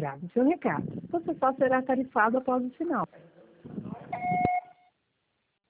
grave seu recado. Você só será tarifado após o sinal.